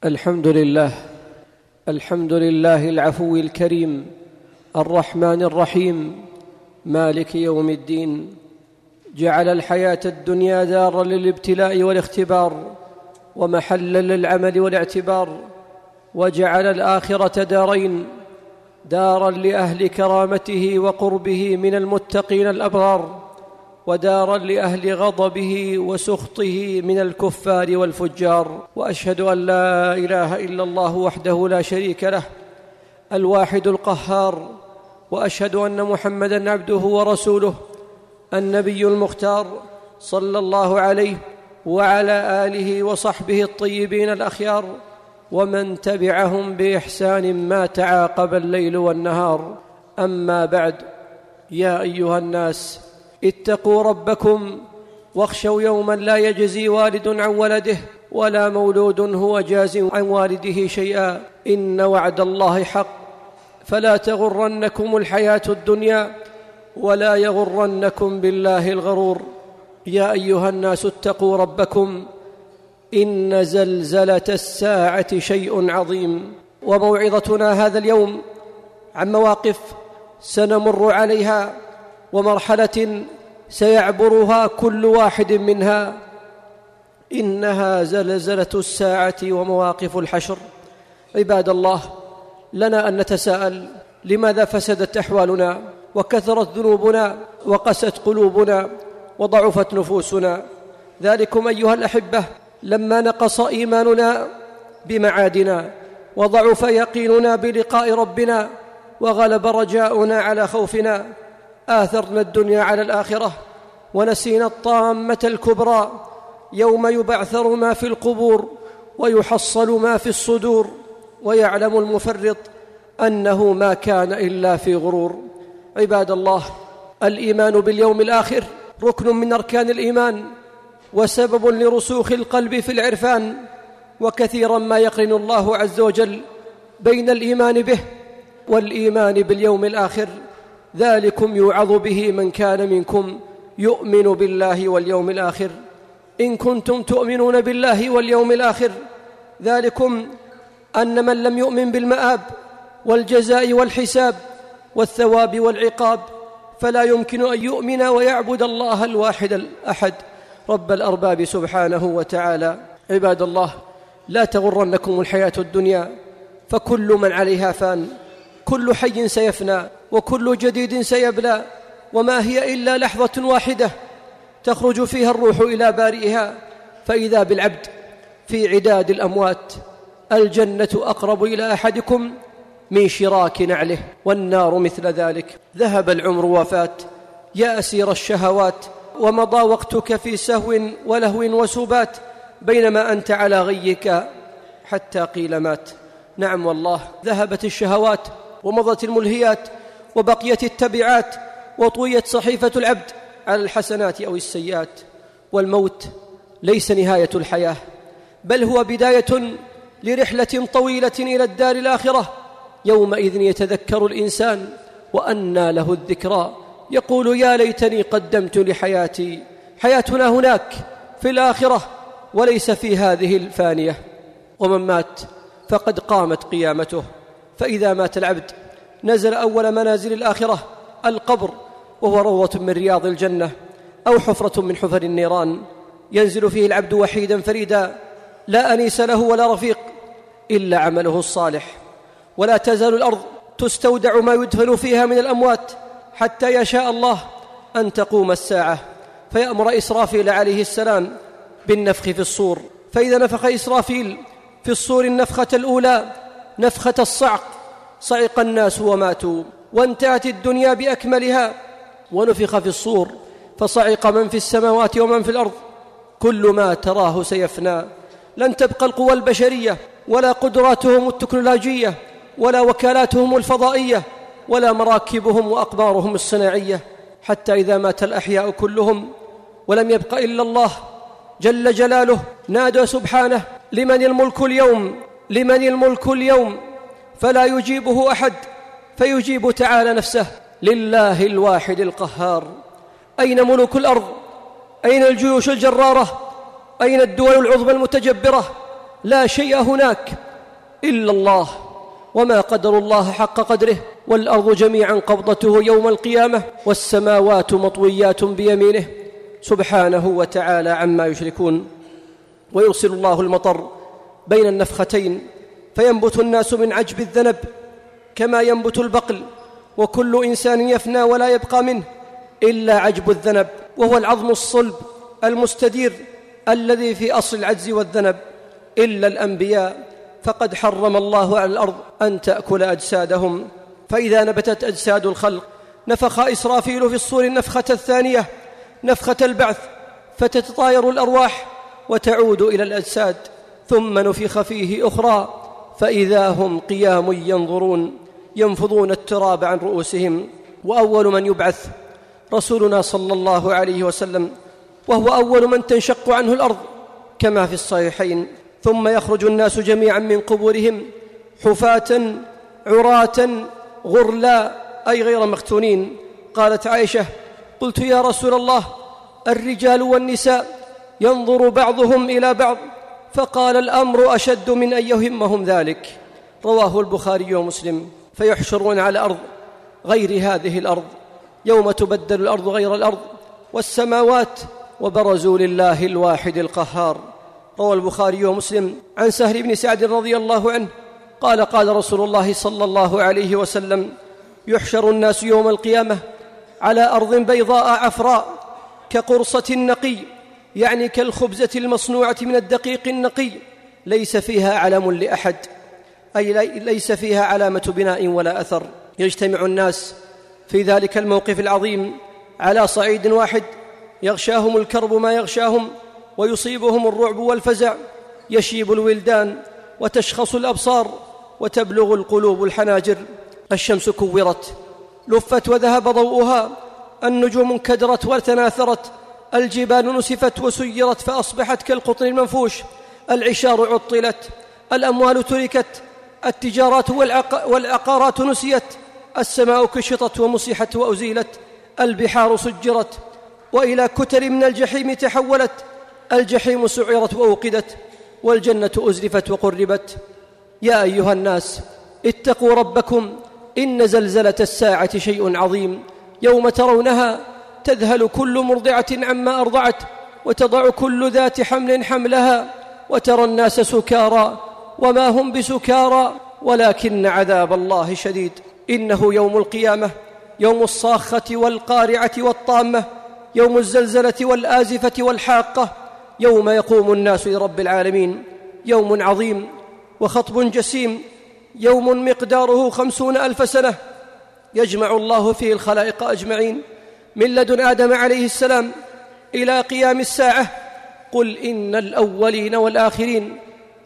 الحمد لله العفو الكريم الرحمن الرحيم مالك يوم الدين. جعل الحياة الدنيا دارا للابتلاء والاختبار ومحلا للعمل والاعتبار، وجعل الآخرة دارين، دارا لأهل كرامته وقربه من المتقين الأبرار، ودارا لأهل غضبه وسخطه من الكفار والفجار. وأشهد أن لا إله إلا الله وحده لا شريك له الواحد القهار، وأشهد أن محمدًا عبده ورسوله النبي المختار، صلى الله عليه وعلى آله وصحبه الطيبين الأخيار، ومن تبعهم بإحسان ما تعاقب الليل والنهار. أما بعد، يا أيها الناس اتقوا ربكم واخشوا يوما لا يجزي والد عن ولده ولا مولود هو جاز عن والده شيئا، إن وعد الله حق، فلا تغرنكم الحياة الدنيا ولا يغرنكم بالله الغرور. يا أيها الناس اتقوا ربكم، إن زلزلة الساعة شيء عظيم. وموعظتنا هذا اليوم عن مواقف سنمر عليها ومرحلة سيعبرها كل واحد منها، إنها زلزلة الساعة ومواقف الحشر. عباد الله، لنا أن نتساءل: لماذا فسدت أحوالنا وكثرت ذنوبنا وقست قلوبنا وضعفت نفوسنا؟ ذلكم أيها الأحبة لما نقص إيماننا بمعادنا وضعف يقيننا بلقاء ربنا وغلب رجاؤنا على خوفنا، آثرنا الدنيا على الآخرة ونسينا الطامة الكبرى، يوم يبعثر ما في القبور ويحصل ما في الصدور، ويعلم المفرط أنه ما كان إلا في غرور. عباد الله، الإيمان باليوم الآخر ركن من أركان الإيمان وسبب لرسوخ القلب في العرفان، وكثيرا ما يقرن الله عز وجل بين الإيمان به والإيمان باليوم الآخر. ذلكم يوعظ به من كان منكم يؤمن بالله واليوم الآخر، إن كنتم تؤمنون بالله واليوم الآخر. ذلكم أن من لم يؤمن بالمآب والجزاء والحساب والثواب والعقاب فلا يمكن أن يؤمن ويعبد الله الواحد الأحد رب الأرباب سبحانه وتعالى. عباد الله، لا تغرنكم الحياة الدنيا، فكل من عليها فان، كل حي سيفنى وكل جديد سيبلى، وما هي إلا لحظة واحدة تخرج فيها الروح إلى بارئها، فإذا بالعبد في عداد الأموات. الجنة أقرب إلى أحدكم من شراك نعله، والنار مثل ذلك. ذهب العمر وفات يا أسير الشهوات، ومضى وقتك في سهو ولهو وسبات، بينما أنت على غيك حتى قيل مات. نعم والله، ذهبت الشهوات ومضت الملهيات وبقيت التبعات، وطويت صحيفة العبد على الحسنات أو السيئات. والموت ليس نهاية الحياة، بل هو بداية لرحلة طويلة إلى الدار الآخرة. يومئذ يتذكر الإنسان وأنى له الذكرى، يقول: يا ليتني قدمت لحياتي. حياتنا هناك في الآخرة وليس في هذه الفانية. ومن مات فقد قامت قيامته. فإذا مات العبد نزل أول منازل الآخرة القبر، وهو روضة من رياض الجنة أو حفرة من حفر النيران، ينزل فيه العبد وحيدا فريدا، لا أنيس له ولا رفيق إلا عمله الصالح. ولا تزال الأرض تستودع ما يدفن فيها من الأموات حتى يشاء الله أن تقوم الساعة، فيأمر إسرافيل عليه السلام بالنفخ في الصور. فإذا نفخ إسرافيل في الصور النفخة الأولى، نفخة الصعق، صعق الناس وماتوا، وانتهت الدنيا بأكملها. ونفخ في الصور فصعق من في السماوات ومن في الأرض، كل ما تراه سيفنى. لن تبقى القوى البشرية ولا قدراتهم التكنولوجية ولا وكالاتهم الفضائية ولا مراكبهم وأقمارهم الصناعية، حتى إذا مات الأحياء كلهم ولم يبق إلا الله جل جلاله، نادى سبحانه: لمن الملك اليوم؟ لمن الملك اليوم؟ فلا يجيبه أحد، فيجيب تعالى نفسه: لله الواحد القهار. أين ملوك الأرض؟ أين الجيوش الجرارة؟ أين الدول العظمى المتجبرة؟ لا شيء هناك إلا الله، وما قدر الله حق قدره، والأرض جميعا قبضته يوم القيامة، والسماوات مطويات بيمينه سبحانه وتعالى عما يشركون. ويرسل الله المطر بين النفختين فينبت الناس من عجب الذنب كما ينبت البقل، وكل إنسان يفنى ولا يبقى منه إلا عجب الذنب، وهو العظم الصلب المستدير الذي في أصل العجز والذنب. إلا الأنبياء فقد حرم الله على الأرض أن تأكل أجسادهم، فإذا نبتت أجساد الخلق نفخ إسرافيل في الصور النفخة الثانية، نفخة البعث، فتتطاير الأرواح وتعود إلى الأجساد، ثم نفخ فيه أخرى فإذا هم قيام ينظرون ينفضون التراب عن رؤوسهم. وأول من يبعث رسولنا صلى الله عليه وسلم، وهو أول من تنشق عنه الأرض كما في الصحيحين. ثم يخرج الناس جميعا من قبورهم حفاة عراة غرلا، أي غير مختونين. قالت عائشة: قلت يا رسول الله، الرجال والنساء ينظر بعضهم إلى بعض؟ فقال: الأمر أشد من أن يهمهم ذلك. رواه البخاري ومسلم. فيحشرون على أرض غير هذه الأرض يوم تبدل الأرض غير الأرض والسماوات، وبرزوا لله الواحد القهار. روى البخاري ومسلم عن سهل بن سعد رضي الله عنه قال: قال رسول الله صلى الله عليه وسلم: يحشر الناس يوم القيامة على أرض بيضاء عفراء كقرصة النقي، يعني كالخبزة المصنوعة من الدقيق النقي، ليس فيها علم لأحد، أي ليس فيها علامة بناء ولا أثر. يجتمع الناس في ذلك الموقف العظيم على صعيد واحد، يغشاهم الكرب ما يغشاهم، ويصيبهم الرعب والفزع، يشيب الولدان وتشخص الأبصار وتبلغ القلوب الحناجر. الشمس كورت لفت وذهب ضوءها، النجوم انكدرت وتناثرت، الجبال نسفت وسيرت فأصبحت كالقطن المنفوش، العشار عطلت، الأموال تركت، التجارات والعقارات نسيت، السماء كشطت ومسحت وأزيلت، البحار سجرت وإلى كتل من الجحيم تحولت، الجحيم سعرت وأوقدت، والجنة أزلفت وقربت. يا أيها الناس اتقوا ربكم، إن زلزلة الساعة شيء عظيم، يوم ترونها تذهل كل مرضعة عما أرضعت، وتضع كل ذات حمل حملها، وترى الناس سكارى وما هم بسكارى ولكن عذاب الله شديد. إنه يوم القيامة، يوم الصاخة والقارعة والطامة، يوم الزلزلة والآزفة والحاقة، يوم يقوم الناس لرب العالمين، يوم عظيم وخطب جسيم، يوم مقداره 50,000 سنة، يجمع الله فيه الخلائق أجمعين من لدن آدم عليه السلام إلى قيام الساعة. قل إن الأولين والآخرين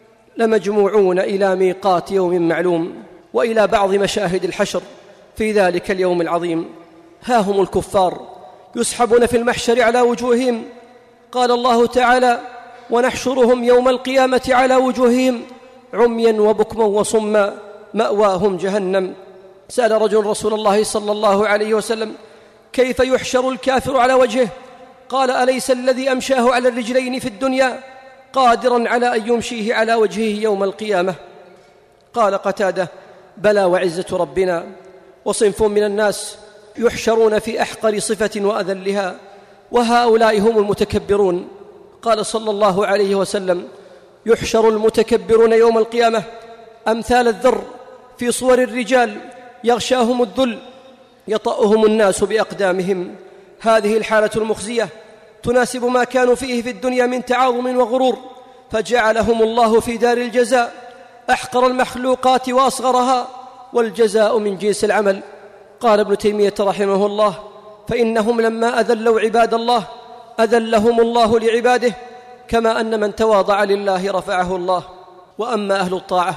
لمجموعون إلى ميقات يوم معلوم. وإلى بعض مشاهد الحشر في ذلك اليوم العظيم. ها هم الكفار يسحبون في المحشر على وجوههم، قال الله تعالى: ونحشرهم يوم القيامة على وجوههم عميا وبكما وصما مأواهم جهنم. سأل رجل رسول الله صلى الله عليه وسلم: كيف يحشر الكافر على وجهه؟ قال: أليس الذي أمشاه على الرجلين في الدنيا قادرا على أن يمشيه على وجهه يوم القيامة؟ قال قتادة: بلى وعزة ربنا. وصنف من الناس يحشرون في أحقر صفة وأذلها، وهؤلاء هم المتكبرون. قال صلى الله عليه وسلم: يحشر المتكبرون يوم القيامة أمثال الذر في صور الرجال، يغشاهم الذل، يطأهم الناس بأقدامهم. هذه الحالة المخزية تناسب ما كانوا فيه في الدنيا من تعاظم وغرور، فجعلهم الله في دار الجزاء أحقر المخلوقات وأصغرها، والجزاء من جنس العمل. قال ابن تيمية رحمه الله: فإنهم لما أذلوا عباد الله أذلهم الله لعباده، كما أن من تواضع لله رفعه الله. وأما أهل الطاعة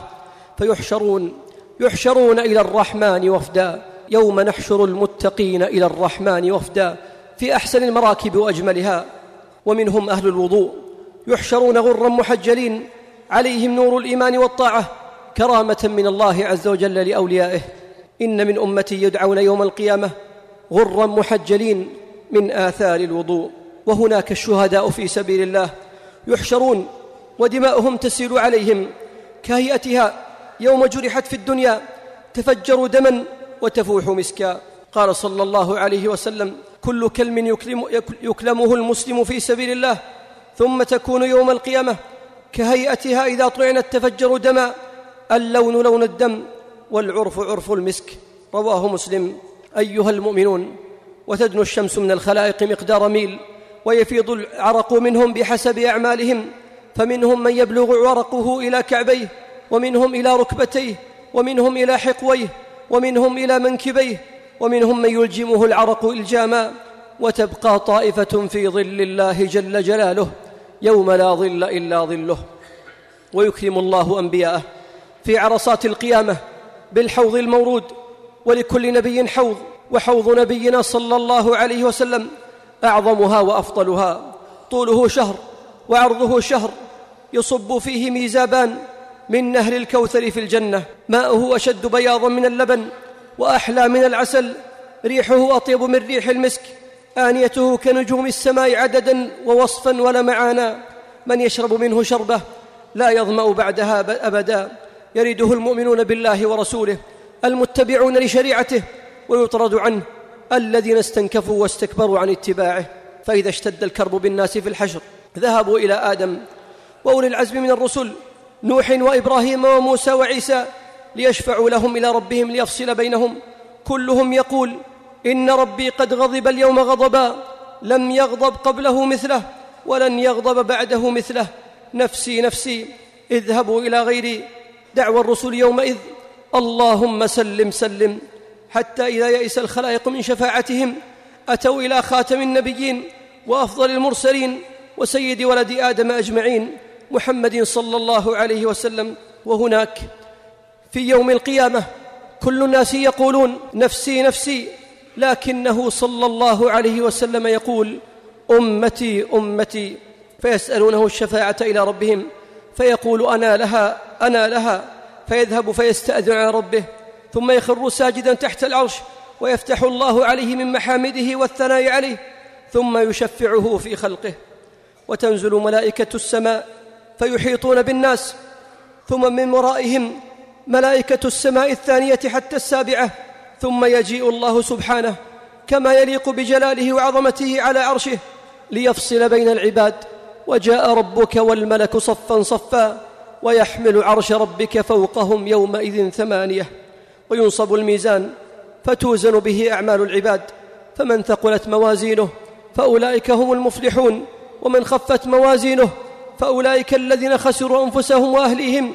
فيحشرون إلى الرحمن وفدا، يوم نحشر المتقين إلى الرحمن وفدا في أحسن المراكب وأجملها. ومنهم أهل الوضوء يحشرون غرا محجلين عليهم نور الإيمان والطاعة، كرامة من الله عز وجل لأوليائه. إن من أمتي يدعون يوم القيامة غرا محجلين من آثار الوضوء. وهناك الشهداء في سبيل الله يحشرون ودماؤهم تسيل عليهم كهيئتها يوم جرحت في الدنيا تفجر دما وتفوح مسكا. قال صلى الله عليه وسلم: كل كلم يكلمه المسلم في سبيل الله ثم تكون يوم القيامة كهيئتها إذا طعنت تفجر دما، اللون لون الدم والعرف عرف المسك. رواه مسلم. أيها المؤمنون، وتدنو الشمس من الخلائق مقدار ميل، ويفيض العرق منهم بحسب أعمالهم، فمنهم من يبلغ عرقه إلى كعبيه، ومنهم إلى ركبتيه، ومنهم إلى حقويه، ومنهم إلى منكبيه، ومنهم من يلجمه العرق إلجاما، وتبقى طائفة في ظل الله جل جلاله يوم لا ظل إلا ظله. ويكرم الله أنبياءه في عرصات القيامة بالحوض المورود، ولكل نبي حوض، وحوض نبينا صلى الله عليه وسلم أعظمها وأفضلها، طوله شهر وعرضه شهر، يصب فيه ميزابان من نهر الكوثر في الجنة، ماؤه أشد بياضا من اللبن وأحلى من العسل، ريحه أطيب من ريح المسك، آنيته كنجوم السماء عددا ووصفا ولمعانا، من يشرب منه شربة لا يظمأ بعدها أبدا. يريده المؤمنون بالله ورسوله المتبعون لشريعته، ويطرد عنه الذين استنكفوا واستكبروا عن اتباعه. فإذا اشتد الكرب بالناس في الحشر ذهبوا إلى آدم وأولي العزم من الرسل نوح وإبراهيم وموسى وعيسى ليشفعوا لهم إلى ربهم ليفصل بينهم. كلهم يقول: إن ربي قد غضب اليوم غضبا لم يغضب قبله مثله ولن يغضب بعده مثله، نفسي نفسي اذهبوا إلى غيري. دعوى الرسل يومئذ: اللهم سلم سلم، حتى إذا يئس الخلائق من شفاعتهم أتوا إلى خاتم النبيين وأفضل المرسلين وسيد ولد آدم أجمعين، محمد صلى الله عليه وسلم. وهناك في يوم القيامة كل الناس يقولون: نفسي نفسي، لكنه صلى الله عليه وسلم يقول: أمتي أمتي، فيسألونه الشفاعة إلى ربهم، فيقول: أنا لها أنا لها، فيذهب فيستأذن على ربه، ثم يخر ساجدا تحت العرش، ويفتح الله عليه من محامده والثناء عليه، ثم يشفعه في خلقه، وتنزل ملائكة السماء فيحيطون بالناس، ثم من ورائهم ملائكة السماء الثانية حتى السابعة، ثم يجيء الله سبحانه كما يليق بجلاله وعظمته على عرشه ليفصل بين العباد. وجاء ربك والملك صفا صفا، ويحمل عرش ربك فوقهم يومئذ 8، وينصب الميزان فتوزن به أعمال العباد، فمن ثقلت موازينه فأولئك هم المفلحون، ومن خفت موازينه فأولئك الذين خسروا أنفسهم وأهليهم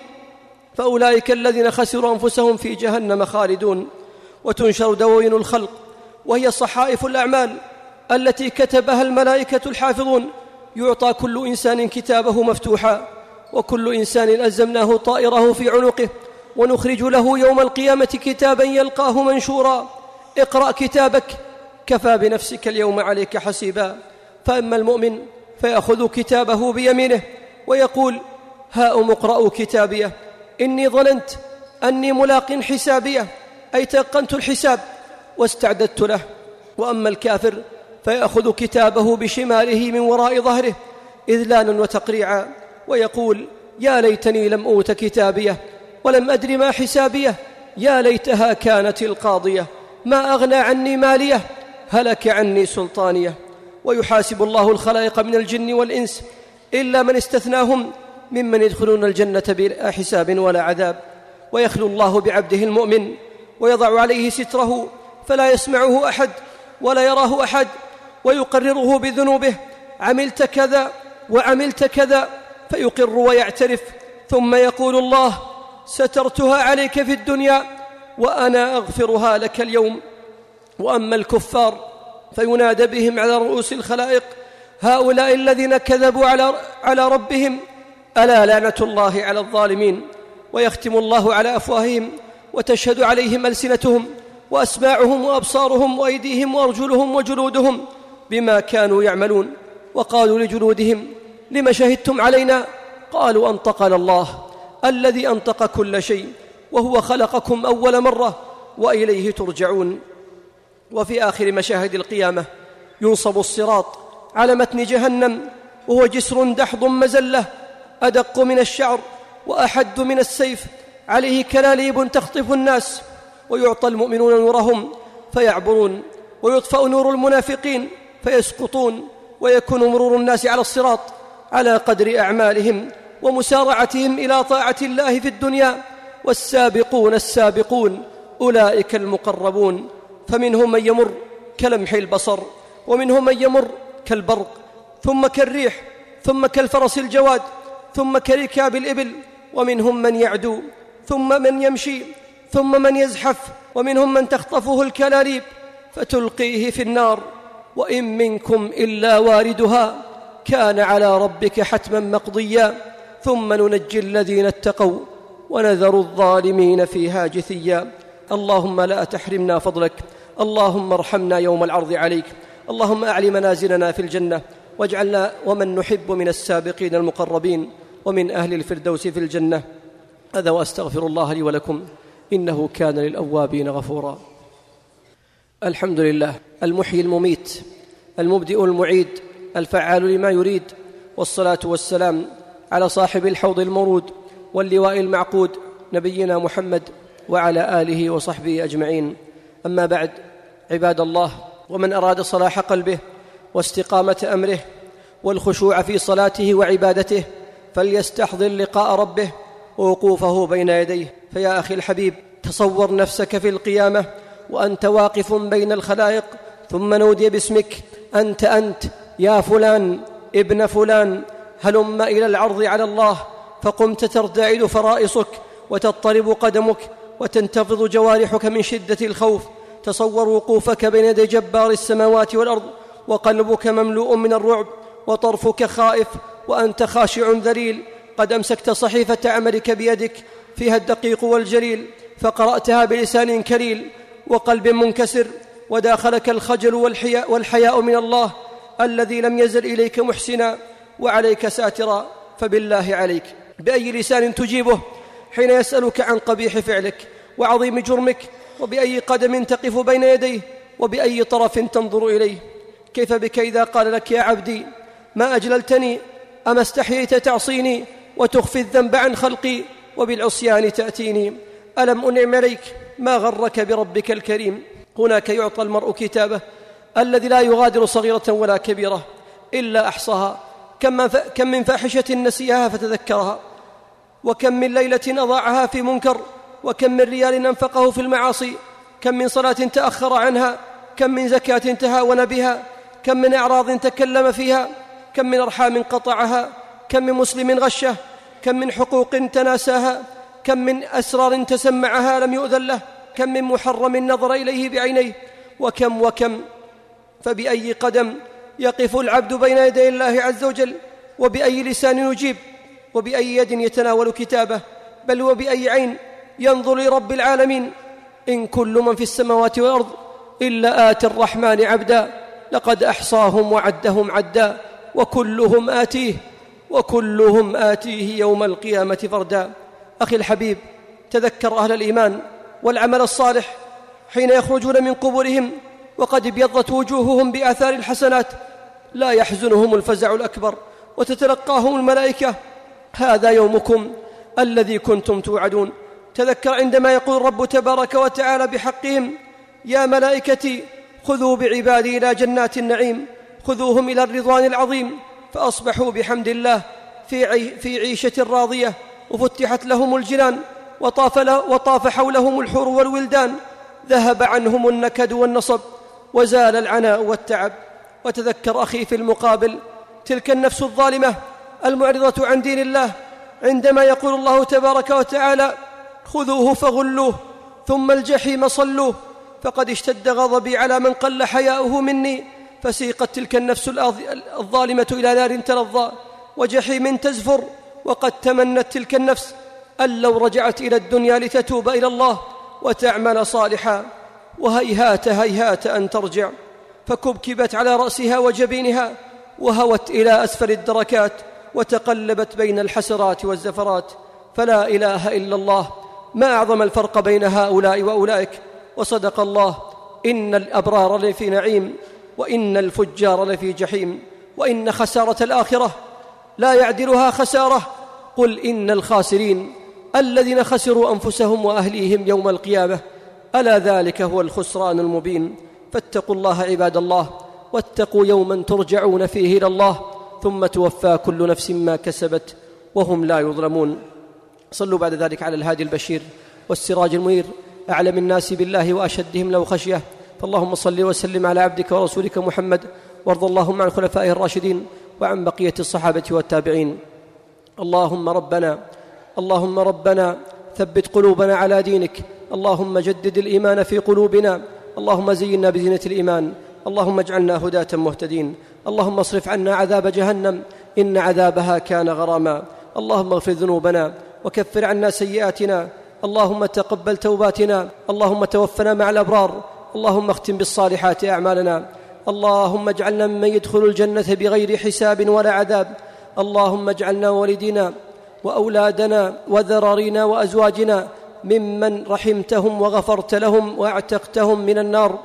في جهنم خالدون. وتنشر دواوين الخلق، وهي صحائف الأعمال التي كتبها الملائكة الحافظون، يعطى كل إنسان كتابه مفتوحا، وكل إنسان ألزمناه طائره في عنقه، ونخرج له يوم القيامة كتابا يلقاه منشورا: اقرأ كتابك كفى بنفسك اليوم عليك حسيبا. فأما المؤمن فيأخذ كتابه بيمينه ويقول: هاؤم اقرأوا كتابيه إني ظننت أني ملاق حسابيه، أي تيقنت الحساب واستعددت له. وأما الكافر فيأخذ كتابه بشماله من وراء ظهره إذلالا وتقريعا، ويقول: يا ليتني لم أوت كتابيه ولم أدر ما حسابيه، يا ليتها كانت القاضية، ما أغنى عني ماليه، هلك عني سلطانيه. ويحاسب الله الخلائق من الجن والإنس إلا من استثناهم ممن يدخلون الجنة بلا حساب ولا عذاب. ويخلو الله بعبده المؤمن ويضع عليه ستره فلا يسمعه أحد ولا يراه أحد، ويقرره بذنوبه: عملت كذا وعملت كذا، فيقر ويعترف، ثم يقول الله: سترتها عليك في الدنيا وأنا أغفرها لك اليوم. وأما الكفار فينادى بهم على رؤوس الخلائق: هؤلاء الذين كذبوا على ربهم، ألا لعنة الله على الظالمين. ويختم الله على أفواههم وتشهد عليهم ألسنتهم وأسماعهم وأبصارهم وأيديهم وأرجلهم وجلودهم بما كانوا يعملون. وقالوا لجلودهم: لم شهدتم علينا؟ قالوا: أنطقنا الله الذي أنطق كل شيء، وهو خلقكم أول مرة وإليه ترجعون. وفي آخر مشاهد القيامة ينصب الصراط على متن جهنم، وهو جسر دحض مزلة أدق من الشعر وأحد من السيف، عليه كلاليب تخطف الناس، ويعطى المؤمنون نورهم فيعبرون، ويطفأ نور المنافقين فيسقطون، ويكون مرور الناس على الصراط على قدر أعمالهم ومسارعتهم إلى طاعة الله في الدنيا. والسابقون السابقون أولئك المقربون، فمنهم من يمر كلمح البصر، ومنهم من يمر كالبرق، ثم كالريح، ثم كالفرس الجواد، ثم كركاب الإبل، ومنهم من يعدو، ثم من يمشي، ثم من يزحف، ومنهم من تخطفه الكلاليب فتلقيه في النار. وإن منكم إلا واردها كان على ربك حتما مقضيا، ثم ننجي الذين اتقوا ونذر الظالمين فيها جثيا. اللهم لا تحرمنا فضلك، اللهم ارحمنا يوم العرض عليك، اللهم أعل منازلنا في الجنة، واجعلنا ومن نحب من السابقين المقربين ومن أهل الفردوس في الجنة. هذا وأستغفر الله لي ولكم، إنه كان للأوابين غفورا. الحمد لله المحيي المميت، المبدئ المعيد، الفعال لما يريد، والصلاة والسلام على صاحب الحوض المورود واللواء المعقود، نبينا محمد وعلى آله وصحبه أجمعين. أما بعد، عباد الله، ومن أراد صلاح قلبه واستقامة أمره والخشوع في صلاته وعبادته فليستحضر لقاء ربه ووقوفه بين يديه. فيا أخي الحبيب، تصور نفسك في القيامة وأنت واقف بين الخلائق، ثم نودي باسمك: أنت يا فلان ابن فلان، هلم إلى العرض على الله. فقمت ترتعد فرائصك وتضطرب قدمك وتنتفض جوارحك من شدة الخوف. تصور وقوفك بين يدي جبار السماوات والأرض، وقلبك مملوء من الرعب، وطرفك خائف، وأنت خاشع ذليل، قد أمسكت صحيفة عملك بيدك فيها الدقيق والجليل، فقرأتها بلسان كليل وقلب منكسر، وداخلك الخجل والحياء من الله الذي لم يزل إليك محسنا وعليك ساترا. فبالله عليك، بأي لسان تجيبه حين يسألك عن قبيح فعلك وعظيم جرمك؟ وبأي قدم تقف بين يديه؟ وبأي طرف تنظر إليه؟ كيف بك إذا قال لك: يا عبدي ما أجللتني، أما استحييت تعصيني وتخفي الذنب عن خلقي وبالعصيان تأتيني؟ ألم أنعم عليك؟ ما غرك بربك الكريم؟ هناك يعطى المرء كتابه الذي لا يغادر صغيرة ولا كبيرة إلا أحصاها. كم من فاحشة نسيها فتذكرها، وكم من ليلة أضاعها في منكر، وكم من ريال أنفقه في المعاصي، كم من صلاة تأخر عنها، كم من زكاة تهاون بها، كم من أعراض تكلم فيها، كم من أرحام قطعها، كم من مسلم غشه، كم من حقوق تناساها، كم من أسرار تسمعها لم يؤذن له، كم من محرم نظر إليه بعينيه، وكم. فبأي قدم يقف العبد بين يدي الله عز وجل؟ وبأي لسان يجيب؟ وبأي يد يتناول كتابه؟ بل وبأي عين ينظر لرب العالمين؟ إن كل من في السماوات والأرض إلا آتي الرحمن عبدا، لقد أحصاهم وعدهم عدا، وكلهم آتيه يوم القيامة فردا. أخي الحبيب، تذكر أهل الإيمان والعمل الصالح حين يخرجون من قبورهم وقد ابيضت وجوههم بآثار الحسنات، لا يحزنهم الفزع الأكبر، وتتلقاهم الملائكة: هذا يومكم الذي كنتم توعدون. تذكر عندما يقول الرب تبارك وتعالى بحقهم: يا ملائكتي خذوا بعبادي إلى جنات النعيم، خذوهم إلى الرضوان العظيم. فأصبحوا بحمد الله في عيشة راضية، وفتحت لهم الجنان، وطاف حولهم الحور والولدان، ذهب عنهم النكد والنصب، وزال العناء والتعب. وتذكر أخي في المقابل تلك النفس الظالمة المعرضة عن دين الله، عندما يقول الله تبارك وتعالى: خذوه فغلوه ثم الجحيم صلوه. فقد اشتد غضبي على من قل حياؤه مني، فسيقت تلك النفس الظالمة إلى نار تلظى وجحيم تزفر. وقد تمنت تلك النفس أن لو رجعت إلى الدنيا لتتوب إلى الله وتعمل صالحا، وهيهات أن ترجع. فكبكبت على رأسها وجبينها، وهوت إلى أسفل الدركات، وتقلبت بين الحسرات والزفرات. فلا إله إلا الله، ما أعظم الفرق بين هؤلاء وأولئك. وصدق الله: إن الأبرار لفي نعيم، وإن الفجار لفي جحيم، وإن خسارة الآخرة لا يعدلها خسارة قل إن الخاسرين الذين خسروا أنفسهم وأهليهم يوم القيامة، ألا ذلك هو الخسران المبين. فاتقوا الله عباد الله، واتقوا يوما ترجعون فيه إلى الله ثم توفى كل نفس ما كسبت وهم لا يظلمون. صلوا بعد ذلك على الهادي البشير والسراج المنير، أعلم الناس بالله وأشدهم له خشية. فاللهم صل وسلم على عبدك ورسولك محمد، وارض اللهم عن خلفائه الراشدين وعن بقية الصحابة والتابعين. اللهم ربنا ثبت قلوبنا على دينك، اللهم جدد الإيمان في قلوبنا، اللهم زينا بزينة الإيمان، اللهم اجعلنا هداة مهتدين. اللهم اصرف عنا عذاب جهنم إن عذابها كان غراما. اللهم اغفر ذنوبنا وكفر عنا سيئاتنا، اللهم تقبل توباتنا، اللهم توفنا مع الأبرار، اللهم اختم بالصالحات أعمالنا، اللهم اجعلنا ممن يدخل الجنة بغير حساب ولا عذاب. اللهم اجعلنا والدينا وأولادنا وذرارينا وأزواجنا ممن رحمتهم وغفرت لهم واعتقتهم من النار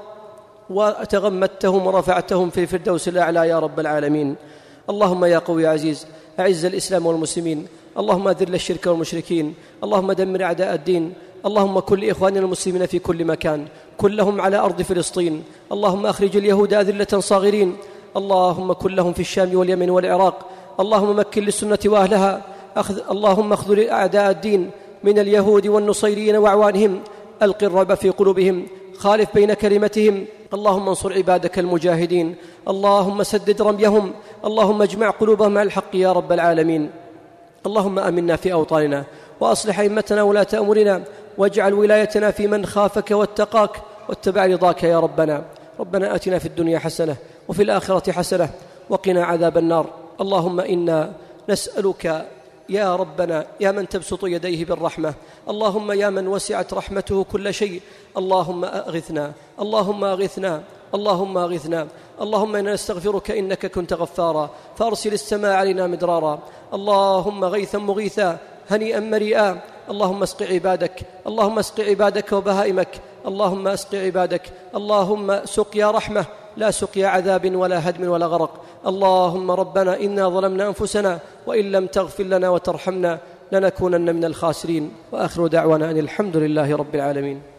وتغمدتهم ورفعتهم في الفردوس الأعلى يا رب العالمين. اللهم يا قوي عزيز أعز الإسلام والمسلمين، اللهم أذل الشرك والمشركين، اللهم دمر أعداء الدين، اللهم كن لإخواننا المسلمين في كل مكان، كلهم على أرض فلسطين، اللهم أخرج اليهود أذلة صاغرين، اللهم كن لهم في الشام واليمن والعراق، اللهم مكن للسنة وأهلها، اللهم اخذل أعداء الدين من اليهود والنصيريين وأعوانهم، ألق الرعب في قلوبهم، خالف بين كلمتهم، اللهم انصر عبادك المجاهدين، اللهم سدد رميهم، اللهم اجمع قلوبهم على الحق يا رب العالمين. اللهم آمنا في أوطاننا وأصلح أئمتنا ولاة أمورنا، واجعل ولايتنا في من خافك واتقاك واتبع رضاك يا ربنا. ربنا آتنا في الدنيا حسنة وفي الآخرة حسنة وقنا عذاب النار. اللهم إنا نسألك يا ربنا يا من تبسط يديه بالرحمة، اللهم يا من وسعت رحمته كل شيء، اللهم أغثنا، اللهم أغثنا، اللهم أغثنا. اللهم إنا نستغفرك إنك كنت غفارا، فأرسل السماء علينا مدرارا، اللهم غيثا مغيثا هنيئا مريئا. اللهم اسق عبادك، اللهم اسق عبادك وبهائمك، اللهم اسق عبادك، اللهم سقيا رحمة لا سقيا عذاب ولا هدم ولا غرق. اللهم ربنا إنا ظلمنا أنفسنا وإن لم تغفر لنا وترحمنا لنكونن من الخاسرين. وآخر دعوانا أن الحمد لله رب العالمين.